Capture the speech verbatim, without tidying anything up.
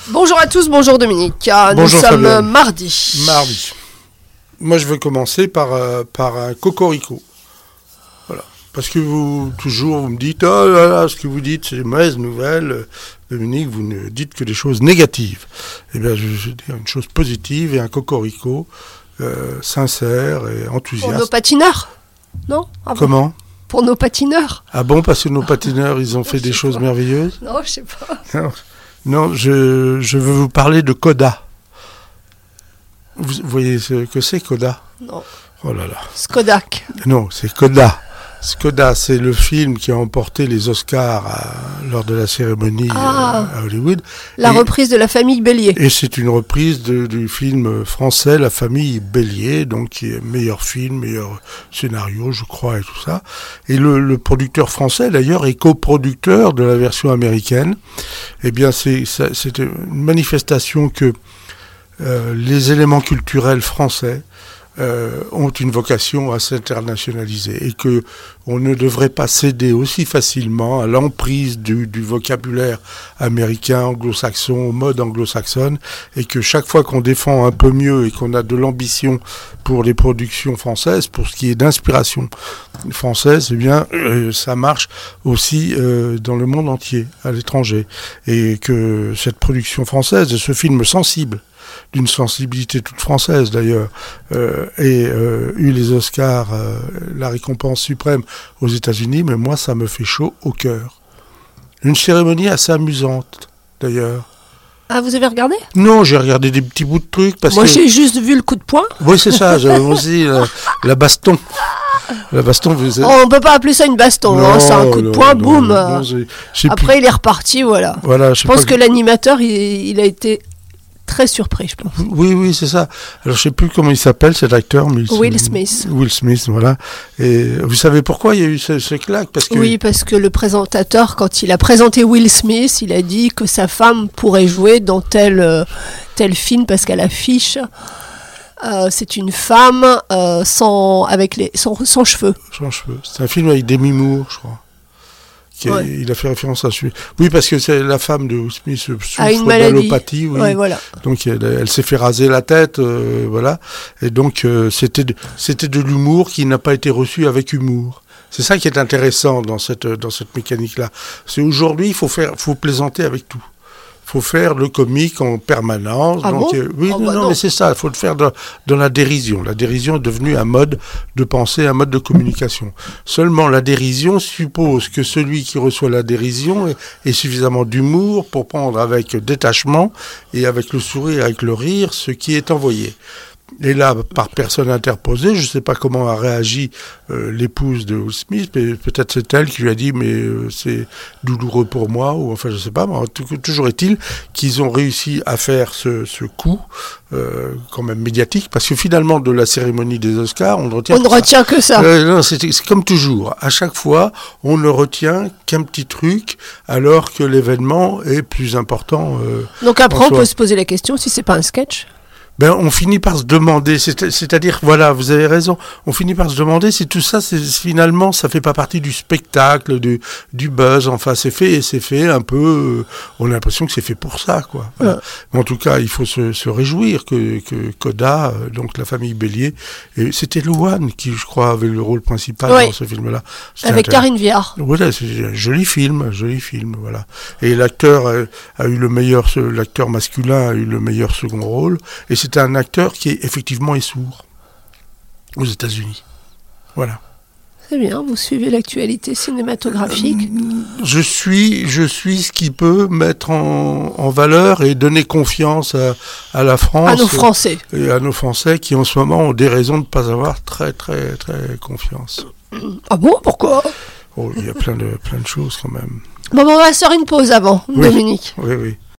Bonjour à tous, bonjour Dominique. Nous Bonjour sommes Fabienne. mardi. Mardi. Moi, je veux commencer par, euh, par un cocorico. Voilà. Parce que vous, toujours, vous me dites, oh là là, ce que vous dites, c'est des mauvaises nouvelles. Dominique, vous ne dites que des choses négatives. Eh bien, je vais dire une chose positive et un cocorico euh, sincère et Pour enthousiaste. nos patineurs, non Ah bon. Comment ? Pour nos patineurs Ah bon, parce que nos patineurs, ils ont fait Je des sais choses pas. merveilleuses ? Non, je sais pas. Non, non je, je veux vous parler de Coda. Vous voyez ce que c'est, Coda ? Non. Oh là là. Skodak. Non, c'est Coda. Coda, c'est le film qui a emporté les Oscars à- lors de la cérémonie Ah. euh, à Hollywood. La Et- reprise de La Famille Bélier. Et c'est une reprise de- du film français La Famille Bélier, donc qui est meilleur film, meilleur scénario, je crois, et tout ça. Et le, le producteur français, d'ailleurs, est coproducteur de la version américaine. Eh bien, c'est ça- c'est une manifestation que euh, les éléments culturels français euh, ont une vocation à s'internationaliser et que on ne devrait pas céder aussi facilement à l'emprise du, du vocabulaire américain, anglo-saxon, mode anglo-saxonne, et que chaque fois qu'on défend un peu mieux et qu'on a de l'ambition pour les productions françaises, pour ce qui est d'inspiration française, eh bien, euh, ça marche aussi euh, dans le monde entier, à l'étranger, et que cette production française, et ce film sensible, d'une sensibilité toute française d'ailleurs, euh, et euh, eu les Oscars, euh, la récompense suprême aux États-Unis, mais moi ça me fait chaud au cœur. Une cérémonie assez amusante d'ailleurs. Ah, vous avez regardé Non, j'ai regardé des petits bouts de trucs parce Moi, que. j'ai juste vu le coup de poing. Oui, c'est ça, j'avais aussi la, la baston. La baston, vous Oh, on peut pas appeler ça une baston, hein, c'est un coup de non, poing, non, boum. non, j'ai- j'ai Après, il est reparti, voilà. plus- Voilà, je sais Je pense pas- que l'animateur, il, il a été très surpris, je pense. Oui, oui, c'est ça. Alors, je sais plus comment il s'appelle, cet acteur. Mais il- Will Smith. Will Smith, voilà. Et vous savez pourquoi il y a eu ce, ce claque parce que Oui, parce que le présentateur, quand il a présenté Will Smith, il a dit que sa femme pourrait jouer dans tel, euh, tel film parce qu'à l'affiche, euh, c'est une femme euh, sans, avec les, sans, sans cheveux. Sans cheveux. C'est un film avec Demi Moore, je crois. Qui a- Ouais. Il a fait référence à celui. Oui, parce que c'est la femme de Will Smith souffre A une maladie. d'allopathie. Oui. Ouais, voilà. Donc elle, elle s'est fait raser la tête, euh, voilà. Et donc euh, c'était de, c'était de l'humour qui n'a pas été reçu avec humour. C'est ça qui est intéressant dans cette dans cette mécanique-là. C'est aujourd'hui il faut faire, faut plaisanter avec tout. Faut faire le comique en permanence. Ah donc bon euh, oui, Ah non, bah non, non. mais c'est ça. Il faut le faire dans, dans la dérision. La dérision est devenue un mode de pensée, un mode de communication. Seulement, la dérision suppose que celui qui reçoit la dérision ait, ait suffisamment d'humour pour prendre avec détachement et avec le sourire, avec le rire, ce qui est envoyé. Et là, par personne interposée, je ne sais pas comment a réagi euh, l'épouse de Will Smith, mais peut-être c'est elle qui lui a dit « mais euh, c'est douloureux pour moi » ou enfin je ne sais pas. Mais tout- toujours est-il qu'ils ont réussi à faire ce, ce coup euh, quand même médiatique, parce que finalement de la cérémonie des Oscars, on ne retient On ne que ça. retient que ça. Euh, non, c'est, c'est comme toujours. À chaque fois, on ne retient qu'un petit truc, alors que l'événement est plus important. euh, Donc après, en on soi. peut se poser la question si c'est pas un sketch. Ben, on finit par se demander, c'est, c'est-à-dire, voilà, vous avez raison, on finit par se demander si tout ça, c'est, finalement, ça fait pas partie du spectacle, du, du buzz, enfin, c'est fait, et c'est fait un peu, euh, on a l'impression que c'est fait pour ça, quoi. Voilà. Ouais. Mais en tout cas, il faut se, se réjouir que, que Coda, euh, donc la famille Bélier, et c'était Louane qui, je crois, avait le rôle principal Oui. dans ce film-là. C'était Avec intéressant. Karine Viard. Voilà, c'est un joli film, un joli film, voilà. Et l'acteur a, a eu le meilleur, ce- l'acteur masculin a eu le meilleur second rôle, et c'est un acteur qui est effectivement est sourd aux États-Unis. Voilà. C'est bien, vous suivez l'actualité cinématographique. Je suis, je suis ce qui peut mettre en, en valeur et donner confiance à, à la France À nos Français. et à nos Français qui en ce moment ont des raisons de ne pas avoir très très très confiance. Ah bon, pourquoi Oh, il y a plein de plein de choses quand même. Bon, bon, on va se faire une pause avant, Oui. Dominique. Oui, oui.